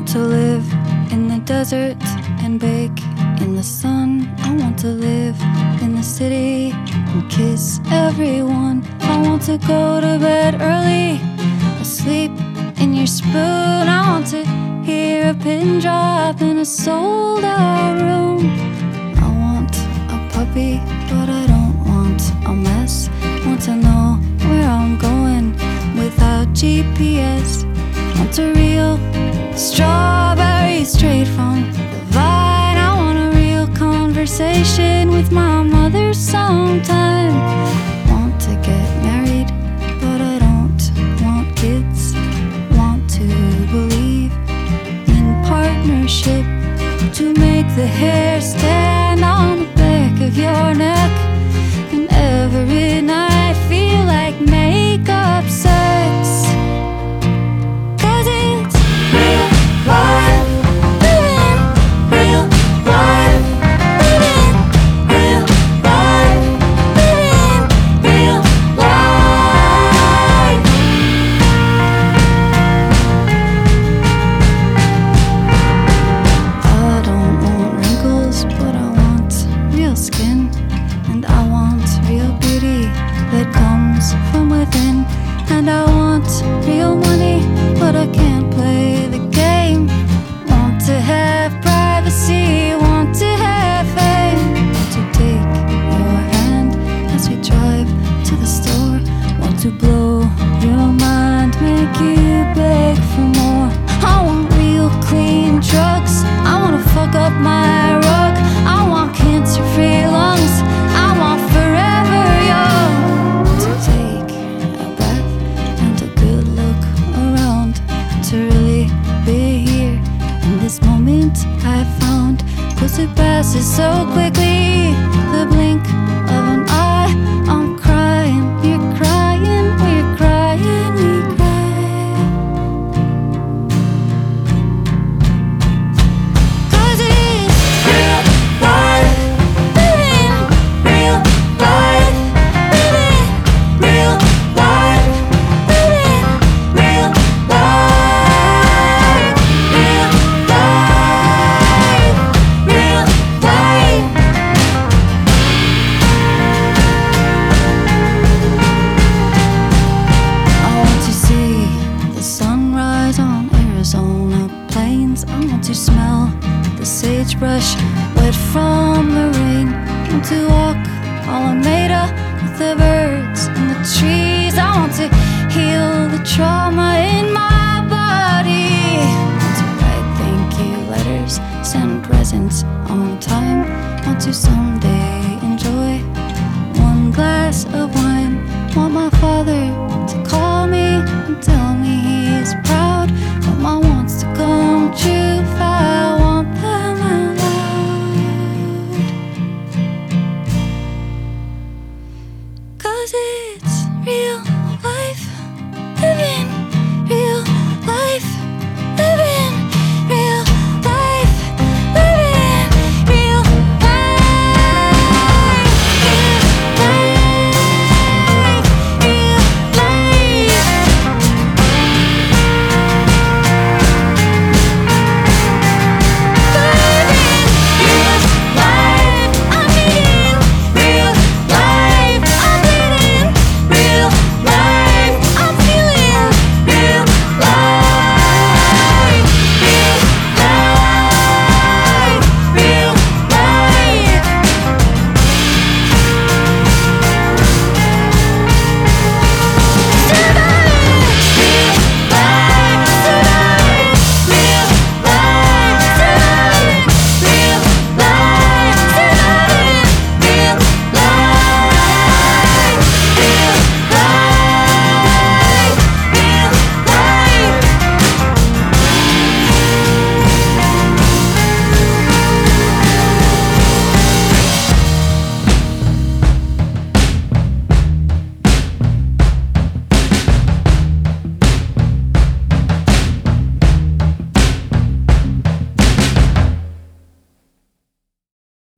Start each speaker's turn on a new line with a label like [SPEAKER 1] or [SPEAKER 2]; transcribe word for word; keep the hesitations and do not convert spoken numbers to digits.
[SPEAKER 1] to live in the desert and bake in the sun. I want to live in the city and kiss everyone. I want to go to bed early, asleep in your spoon. I want to hear a pin drop in a sold out room. I want a puppy, but I don't want a mess. Want to know where I'm going without G P S. Want a real strawberry straight from the vine. I want a real conversation with my mother sometime. Want to get married, but I don't want kids. Want to believe in partnership, to make the hair stand on the back of your neck, and every night feel like makeup sex. Cause it's real life, living real life, living real life, living real life. I don't want wrinkles, but I want real skin, and I want real beauty that comes from within. And I want real money, but I can't play the game. Want to have privacy, want to have fame. Want to take your hand as we drive to the store. Want to blow your mind, make you beg for more. I want real clean drugs, I wanna fuck up my rug. I want cancer-free lungs, I want forever young. To take a breath and a good look around, to really be here in this moment I found. 'Cause it passes so quickly, the blink of an eye. I'm crying, you're crying, we're crying, we cry. 'Cause it's real life, living real life, living real life, living real life, real life, real life. I want to see the sunrise on Arizona plains. I want to smell the sagebrush wet from the rain. I want to walk Alameda with the birds and the trees. I want to heal the trauma in my body. I want to write thank you letters, send presents on time. I want to someday enjoy one glass of wine. Want my father to call me and tell me he's proud. Want my wants to come true if I want them out loud. 'Cause it's real